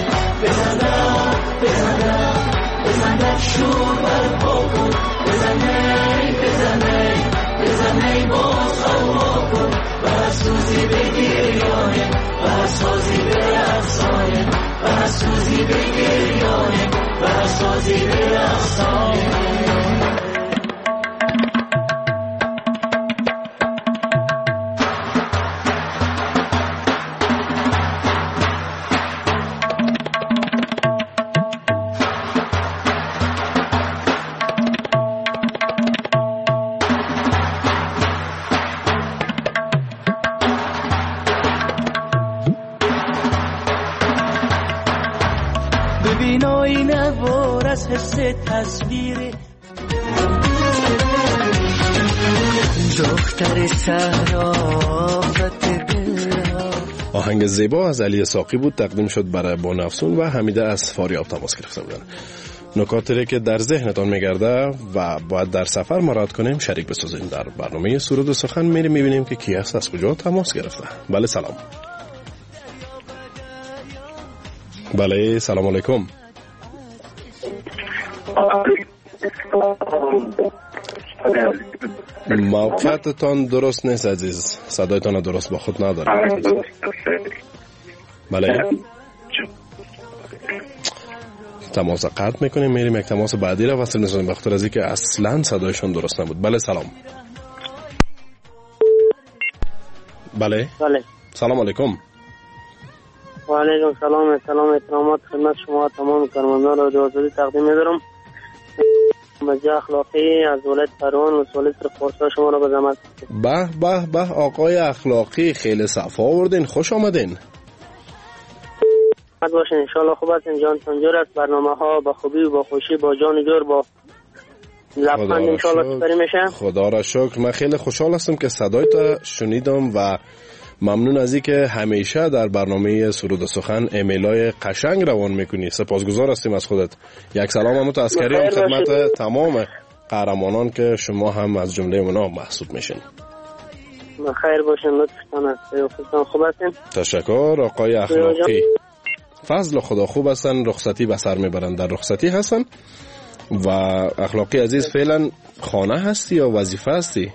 بزن دف شور بر پاکو، بزن نی باز غوغا کو، به هر سوزی بگریانم، به هر سازی برقصانم، به هر سوزی بگریانم، به هر سازی برقصانم. تصویر دختر صرافت دلها. آهنگ زیبا از علی ساقی بود، تقدیم شد برای بانو افسون و حمیده از فاریاب تماس گرفته بودن. نکاتی که در ذهنتان میگرده و باید در سفر مراعات کنیم شریک بسازیم. در برنامه سرود و سخن میبینیم که کی است، از کجا تماس گرفته. بله سلام. بله سلام علیکم. موقعیتتان درست نیست عزیز، صدایتان درست با خود ندارم. بله تماس قطع میکنیم، میریم یک تماس بعدی را وصل می‌سازیم، بخاطر از اینکه اصلا صدایشون درست نبود. بله سلام. بله سلام علیکم. و علیکم سلام احترامات خدمت شما تمام کارمندان رادیو آزادی تقدیم می‌دارم. مجا اخلاقی از ولایت پروان و سوالت پرسا شما را به زحمت. به آقای اخلاقی، خیلی صفا آوردین، خوش آمدین. حد باشین ان شاء الله. خوب هستین؟ جانتون جور است؟ برنامه‌ها با خوبی و با خوشی با جان جور با لبخند ان شاء الله سپری میشه. خدا را شکر. من خیلی خوشحال هستم که صدایت شنیدم و ممنون از اینکه همیشه در برنامه سرود و سخن ایمیلای قشنگ روان میکنی. سپاسگزار هستیم از خودت. یک سلام هم عسکری هم خدمت تمام قهرمانان که شما هم از جمله اونا محسوب میشین. خیر باشین، لطفتان است. خوب هستین؟ تشکر. آقای اخلاقی، فضل خدا خوب هستن، رخصتی به سر میبرن، در رخصتی هستن. و اخلاقی عزیز فعلا خانه هستی یا وظیفه هستی؟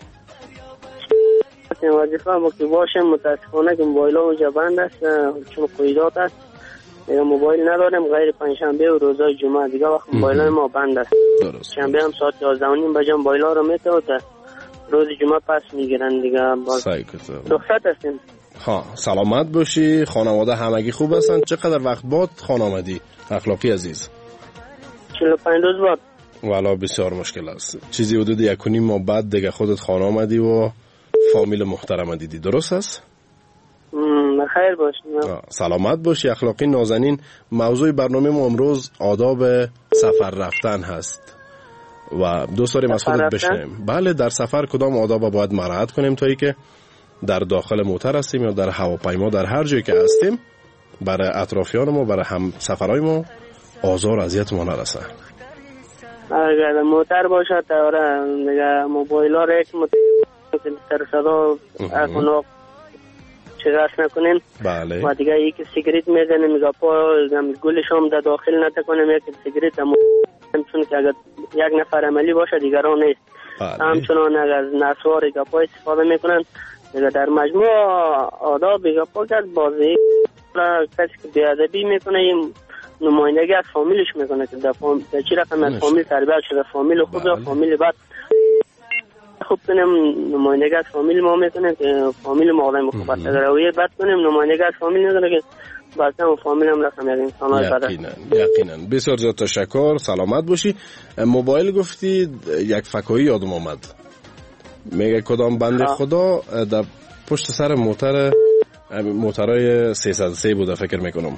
وظیفه با که باشم، متاسفانه که موبایل ها اونجا بند است چون قیدات است. دیگه موبایل ندارم غیر پنجشنبه و روزهای جمعه. دیگه وقت موبایل های ما بند است. شنبه هم ساعت 11:30 بجا موبایل ها رو میته و روز جمعه پس میگیرن دیگه. رخصت هستیم. ها سلامت باشی. خانواده همگی خوب هستن؟ چقدر وقت بعد خانه آمدی اخلاقی عزیز؟ 45 روز بعد. والا بسیار مشکل است. چیزی حدود 1.5 ماه بعد دیگه خودت خانه آمدی و فامیل محترم دیدی، درست است؟ خیر باشی. سلامت باشی اخلاقی نازنین. موضوع برنامه ما امروز آداب سفر رفتن هست و دوست داریم از خودت بشنویم. بله، در سفر کدام آداب باید مراعات کنیم تا اینکه در داخل موتر هستیم یا در هواپیما، در هر جایی که هستیم، برای اطرافیان ما، برای هم سفرهای ما آزار و اذیت ما نرسه. اگر موتر باشه تا دیگه موبایل ها را یک سر صدا اکناق چگرش نکنیم. بله. و دیگه یک سیگریت میزنیم میگه پا گلش هم در داخل نتکنیم، یک سیگریت چون که اگر یک نفر عملی باشه دیگران نیست. بله. همچنان اگر نسوار گپا استفاده میکنن دیگه در مجموع آداب گپا کرد بازی کسی که بیادبی میکنه این نمایندگی از فامیلش میکنه که در چی رقم از فامیل تربیت شده، فامیل خوب یا فامیل بد. خوب کنیم نمایندگی از فامیل ما میکنه که فامیل ما آدم خوب است. اگر رویه بد کنیم نمایندگی از فامیل نداره که بعد هم فامیل هم رقم یک انسان های بد. یقینا. بسیار زیاد تشکر. سلامت باشی. موبایل گفتی، یک فکایی یادم آمد. میگه کدام بنده خدا در پشت سر موترهای 303 بوده فکر میکنم،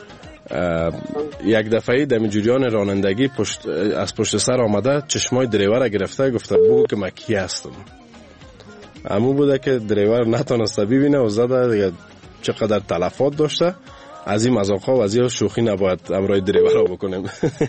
یک دفعه دمی جریان رانندگی از پشت سر آمده، چشمای دریور گرفته، گفته بگو که من کی هستم. همون بوده که دریور نتونسته ببینه و زده دیگه. چقدر تلفات داشته. از این مذاق‌ها و از این شوخی نباید امرای دریورها بکنیم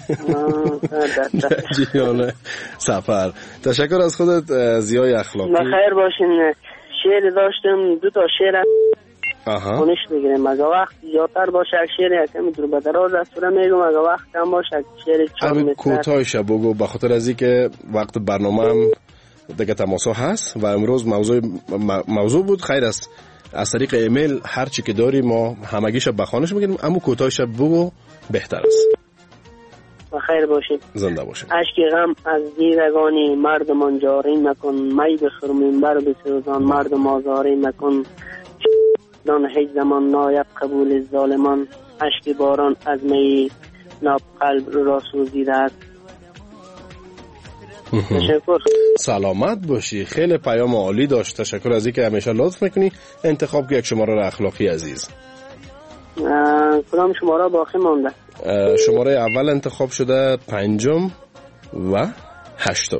جریان سفر. تشکر از خودت زیای اخلاقی. بخیر باشین. شعر داشتم، 2 تا شعر خونش میگیرم. مگه وقت زیادتر باشه شعر کمی دور به دراز است رو میگم، مگه وقت کم باشه شعر 4 متر. کوتاهش بگو به خاطر از اینکه وقت برنامه هم دیگه تماسا هست و امروز موضوع بود. خیر است از طریق ایمیل هر چی که داری ما همگیش بخوانش میگیم، اما کوتاهش بگو بهتر است. خیر باشید. زنده باشید. اشک غم از دیدگانی مردمان جاری مکن، می بخرمین بر بسوزان مردم آزاری مکن. دان هیچ زمان نایب قبول ظالمان، اشک باران از می ناب قلب را سوزیده است. تشکر. سلامت باشی. خیلی پیام عالی داشت. تشکر از اینکه همیشه لطف میکنی. انتخاب که یک شماره را اخلاقی عزیز. کدام شماره باقی مانده؟ شماره اول انتخاب شده، 5 و 8.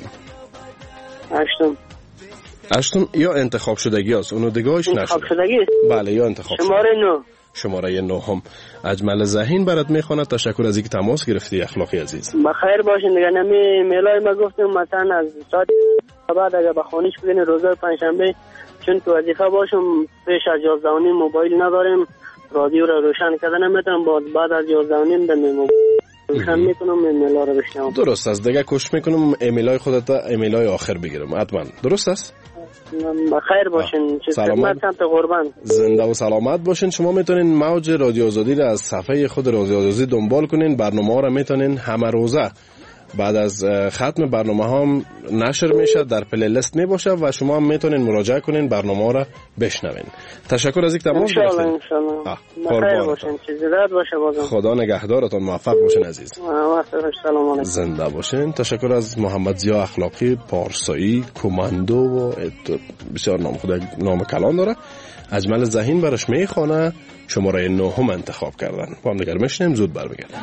8 یا انتخاب شدگی هست، اونو دگاهش نشده. انتخاب شدگی؟ بله یا انتخاب شماره 9. شماره 9 هم اجمل ذهین برات میخواند. تشکر از اینکه تماس گرفتی اخلاقی عزیز. بخیر باشین دیگه. نمی میلای ما گفتم مثلا از ساعت بعد اگه بخونیش بگین روزای پنجشنبه، چون تو وظیفه باشم پیش از 11:30 موبایل ندارم، رادیو رو روشن کردن نمیتونم، بعد از 11:30 دم روشن میکنم ایمیلا رو بشنوم. درست است دیگه. کوشش میکنم ایمیلای خودت ایمیلای آخر بگیرم حتما. درست است؟ بخیر باشین. خدمت قربان. زنده و سلامت باشین. شما میتونین موج رادیو آزادی را از صفحه خود رادیو آزادی دنبال کنین. برنامه ها را میتونین همه روزه بعد از ختم برنامه ها هم نشر میشه، در پلی لیست می باشه و شما هم میتونین مراجعه کنین برنامه ها را بشنوین. تشکر از اینکه تماس گرفتین. ان شاء الله بخیر باشین. چیزی رد باشه بازم. خدا نگهدارتون، موفق باشین عزیز. سلام علیکم. زنده باشین. تشکر از محمد ضیا اخلاقی، پارسایی، کماندو و بسیار نام خود نام کلان داره. اجمل ذهین براش میخونه. شماره 9 انتخاب کردن. با هم دیگر میشنیم، زود برمیگردیم.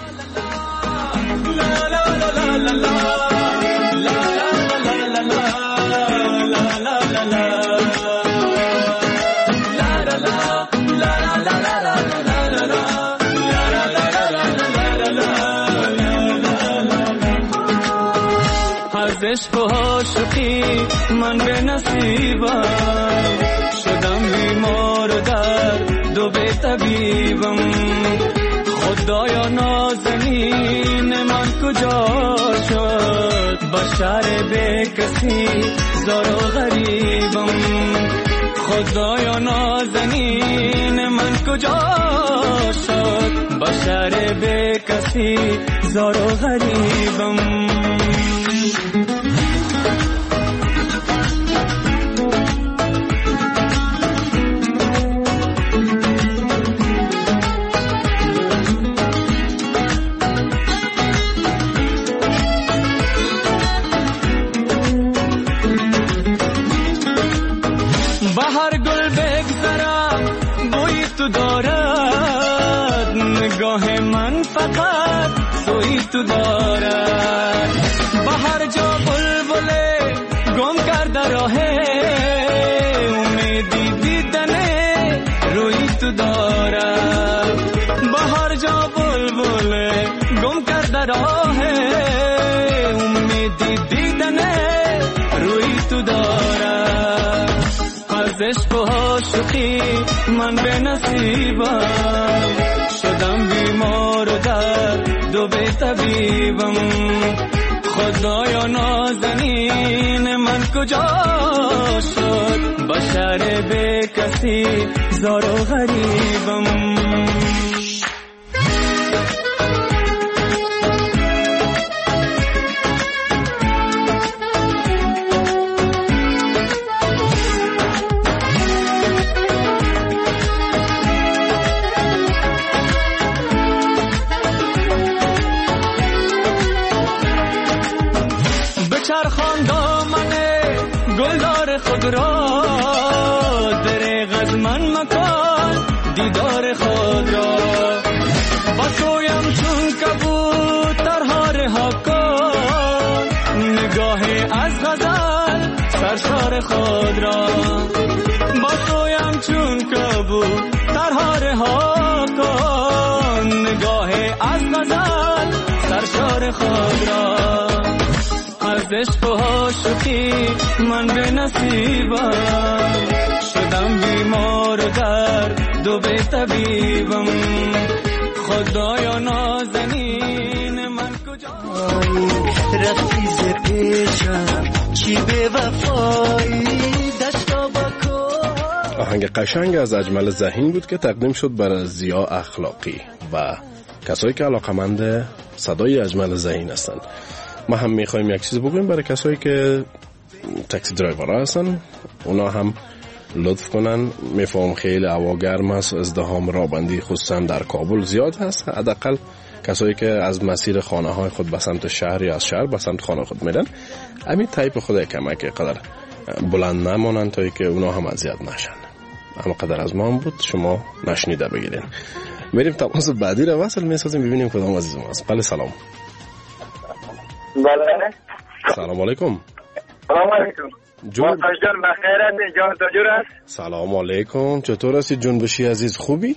از عشق و عاشقی من به نصیبم شدم بیمار و درد و به طبیبم. خدایا نازنین من کجا شد، بشر به کسی زار و غریبم. خدایا نازنین من کجا شد، بشر به کسی زار و غریبم. بهر گل بگذرم بوی تو دارد، نگاه من فقط سوی تو دارد. بهر جا بلبله گم کرده راه، امیدی دیدنه روی تو دارد. بهر جا بلبله گم کرده راه، امیدی دیدنه روی تو دارد. از عشق و عاشقی من به نصیبم شدم بیمار و درد و به طبیبم. خدایا نازنین من کجا شد، بشر به کسی زار و غریبم. چرخان دامنه گلدار خود را، دریغ از من مکان دیدار خود را. بسویم چون کبوترها رها کن، نگاه از غزل سرشار خود را. بسویم چون کبوترها رها کن، نگاه از غزل سرشار خود را. از عشق و عاشقی من به نصیبم شدم بیمار و درد و به طبیبم. خدایا نازنین من کجا رفتی ز پیشم چی به وفایی دستا بکن. آهنگ قشنگ از اجمل ذهین بود که تقدیم شد برای ضیا اخلاقی و کسایی که علاقمند صدای اجمل ذهین هستند. ما هم میخوایم یک چیز بگویم برای کسایی که تاکسی درایورها هستن، اونا هم لطف کنن. میفهم خیلی هوا گرم است، ازدحام رابندی خصوصا در کابل زیاد هست. حداقل کسایی که از مسیر خانه های خود به سمت شهر یا از شهر به سمت خانه خود میرن، همین تایپ خود کمک قدر بلند نمونن تا که اونا هم اذیت نشن. اما قدر از ما هم بود شما نشنیده بگیرین. میریم تماس بعدی رو وصل میسازیم ببینیم کدام عزیز ماست. بله سلام. بله سلام علیکم. سلام علیکم. جان بخیر هستی؟ جان تاجور است؟ سلام علیکم. چطور هستی جنبشی عزیز؟ خوبی؟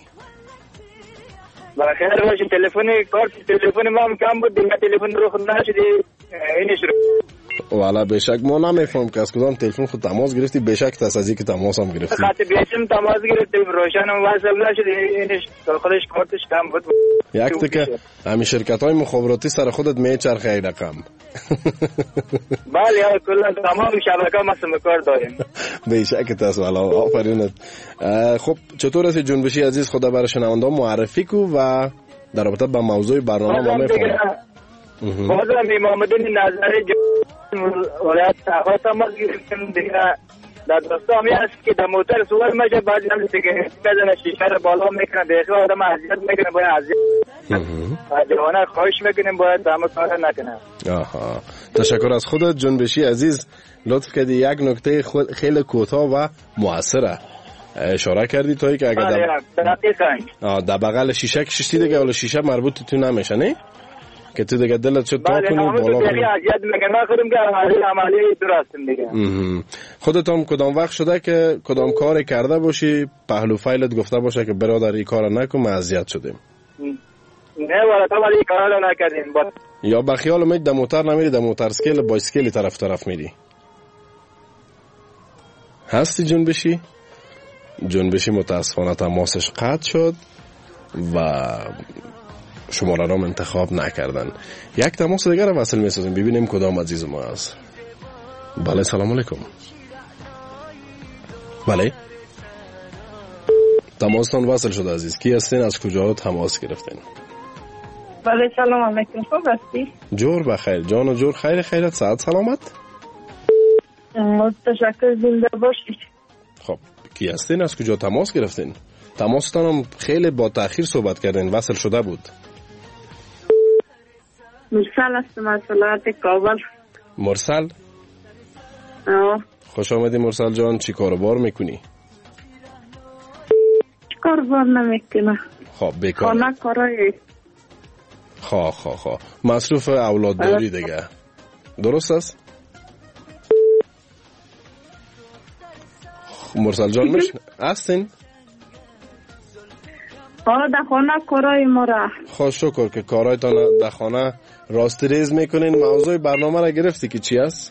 بخیر باشی. تلفن ما هم کم بود دیگه، تلفن رو خود نشدی اینش رو. والا بشک ما نمیفهم که از کدام تلفن خود تماس گرفتی. بشک تصدیق که تماس هم گرفتی. خط بیشم تماس گرفتیم، روشن هم وصل نشدی اینش خودش کارتش کم بود. یک تکه همین شرکت‌های مخابراتی سر خودت میچرخه ای رقم. بله کلا تمام شبکه‌ها ما سمکار داریم. به شک تاسو آفرینت. خب چطور است جنبشی عزیز، خدا برای شنونده معرفی کو و در رابطه با موضوع برنامه ما می‌فرمایید. بازم امام الدین نظری ولایت ساغر تماس گرفتیم دیگه. در دوستامی هست که در موتر سوار میشه بعد هم دیگه بزنه شیشه رو بالا میکنه دیگه آدم اذیت میکنه باید اذیت جوانه خواهش میکنیم باید همه کار نکنه. آها تشکر از خودت جنبشی عزیز، لطف کردی یک نکته خیلی کوتاه و موثره اشاره کردی توی که اگر در بغل شیشه کشیدی دیگه ولی شیشه مربوط تو نمیشه نه که تو دیگه دلت شد تا کنی بالا کنی. خودت هم کدام وقت شده که کدام کار کرده باشی پهلو فایلت گفته باشه که برادر این کار نکن ما اذیت شدیم؟ نه والا تو ولی کار نکردیم. یا به خیال میاد در موتر نمیری، در موتورسیکل بایسکلی طرف میری؟ هستی جنبشی متاسفانه تماسش قطع شد و شماره رام انتخاب نکردن. یک تماس دیگر رو وصل میسازیم ببینیم کدام عزیز ما است. بله سلام علیکم. بله تماستان وصل شد عزیز. کی هستین؟ از کجا تماس گرفتین؟ بله سلام علیکم. خوب هستی؟ جور بخیر جان و جور خیرت ساعت سلامت. تشکر زنده باشید. خب کی هستین؟ از کجا تماس گرفتین؟ تماستان هم خیلی با تأخیر صحبت کردین، وصل شده بود. مرسل هستم از ولایت کابل. مرسل؟ خوش آمدی مرسل جان. چی کاروبار میکنی؟ کاروبار نمیکنم. خب بیکار. خانه کارای. خواه مصروف اولاد داری دیگه. درست است؟ مرسل جان هستین؟ در خانه کارای ما را. خوش شکر که کارایتان در خانه راست ریز میکنین. موضوع برنامه را گرفتی که چی است؟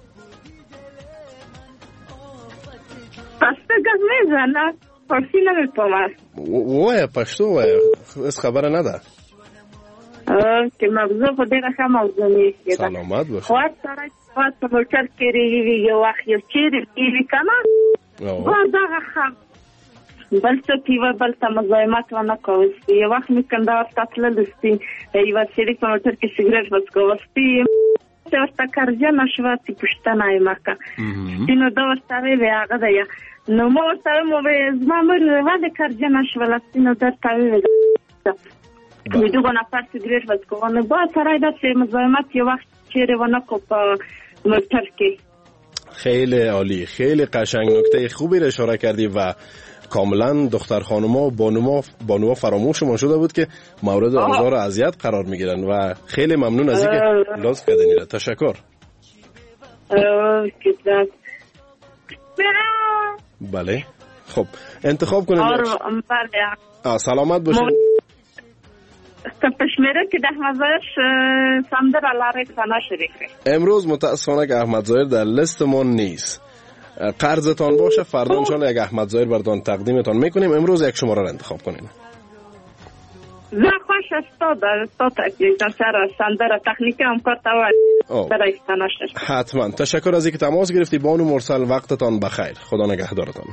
پشتو گز میزنه پرسی نمیپامد وای پشتو وای از خبر نده که موضوع خود دیگه خم موضوع نیست. سلامت باشه. خواهد سرای خواهد سموچر کری یه وقت یه چیری ایلی کنه بارداغ خم بلتا پیوه بلتا مزایمت و نکوستی یه وقت میکن دار تطله دستی ایوه سیری کنوتر که سیگرت بسکوستی ورته کرجه نشوه تی پشته نای مکه تینو دو ورتاوی بی آقا دیا نو ما ورتاوی مو بی زمان بری ولی کرجه نشوه لستینو در تاوی بی میدو گو نفر سیگرت بسکوانه با سرای دستی مزایمت یه وقت چیری و نکو پا مرتر که خیلی عالی، خیلی قشنگ نکته خوبی را اشاره کردی و کاملا دختر خانوما و بانوها فراموش شما شده بود که مورد آزار و اذیت قرار میگیرن و خیلی ممنون از اینکه لطف کردین. تشکر. بله خب انتخاب کنید. سلامت باشین. پشمیره که ده مزایش سمدر علاره سنا شریفه. امروز متاسفانه که احمد ظاهر در لیست ما نیست. قرضتان باشه فردا انشالله یک احمد ظاهر براتون تقدیمتان میکنیم. امروز یک شماره را انتخاب کنین. زه خوش است تا سر سندر تکنیکی هم کار تو برای استناشش. حتما تشکر از اینکه تماس گرفتی بانو مرسل. وقتتان بخیر. خدا نگهدارتان.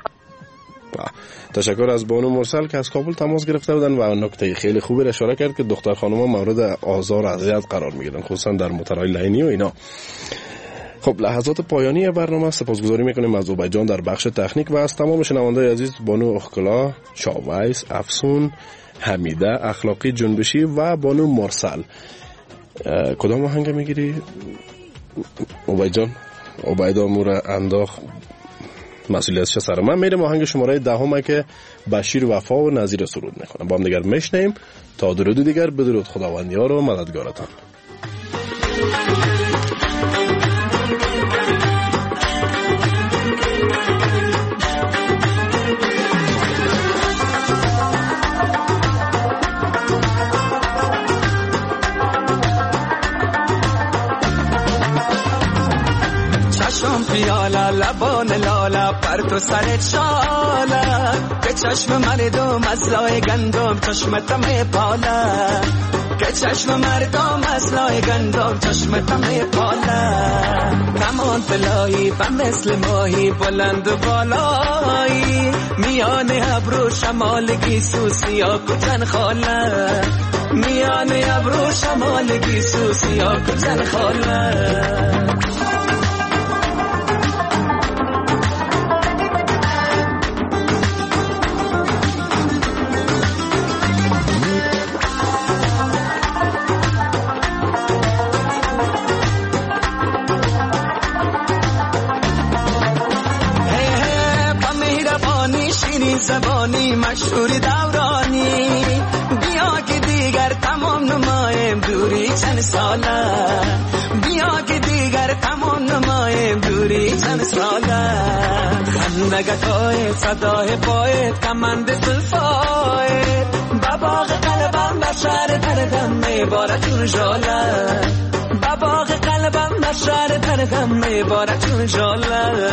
تشکر از بانو مرسل که از کابل تماس گرفته بودن و نکته خیلی خوبی را اشاره کرد که دختر خانوما مورد آزار و اذیت قرار میگیرن خصوصا در موتورهای لاینی و اینا. خب لحظات پایانی برنامه سپاسگزاری میکنیم از اوبایجان در بخش تکنیک و از تمام شنوندگان عزیز بانو اخکلا، شاویس، افسون، حمیده، اخلاقی جنبشی و بانو مرسل. کدام آهنگ میگیری اوبایجان؟ اوبایدا مور انداخ مسئولیتش سر من. میرم آهنگ شماره 10 که بشیر وفا و نظیر سرود میکنه. با هم دیگر میشنیم تا درود دیگر. بدرود خداوندیار و مددگارتان. پیالا لبان لالا پر تو سرت شالا چشم مردم از لای گندم چشمتم پالا که چشم مردم از لای گندم چشمتم پالا کمان طلایی و مثل ماهی بلند و بالایی میان ابرو شمال گیسو سیاه کجن خاله میان ابرو شمال گیسو سیاه کجن خاله زبانی مشهور دورانی بیا که دیگر تمام نمایم دوری چند ساله بیا که دیگر تمام نمایم دوری چند ساله خندگتای صدای پایت کمند زلفایت با باغ قلبم بشر پردم میبارد چون جاله با باغ قلبم بشر پردم میبارد چون جاله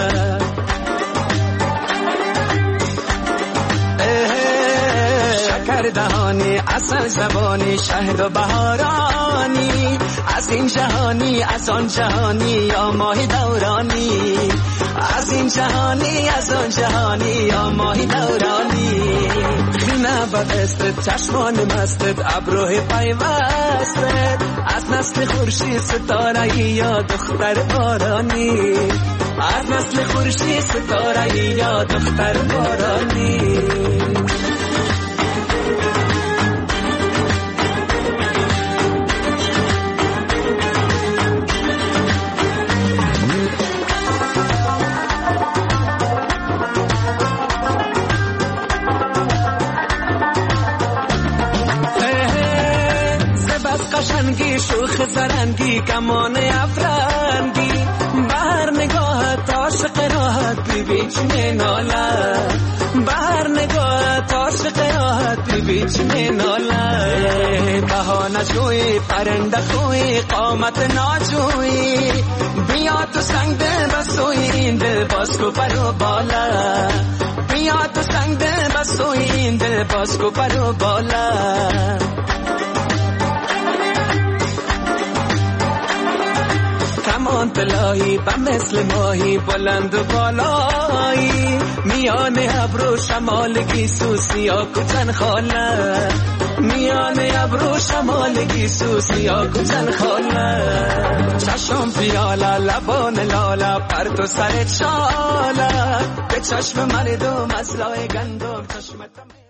شکر دهانی اصل زبانی شهد و بهارانی از این جهانی از آن جهانی یا ماهی دورانی از این جهانی از آن جهانی یا ماهی دورانی خینه بدستت چشمان مستت ابروه پیوستت از نسل خورشید ستاره یا دختر بارانی از نسل خورشید ستاره یا دختر بارانی قشنگی شوخ زرنگی کمان افرنگی بهر نگاهت عاشق راحت بی چه ناله بهر نگاهت عاشق راحت بی چه ناله بهانه جوی پرنده خوی قامت ناجوی بیا تو سنگ دل بسوی این دل باز کو برو بالا بیا تو سنگ دل بسوی این دل باز کو برو بالا کمان طلایی و مثل ماهی بلند و بالایی میان ابرو شمال گیسو سیاه کجن خاله میان ابرو شمال گیسو سیاه کجن خاله چشم پیاله لبان لاله پرت و سرت شاله به چشم مردم از لای گندم چشمتم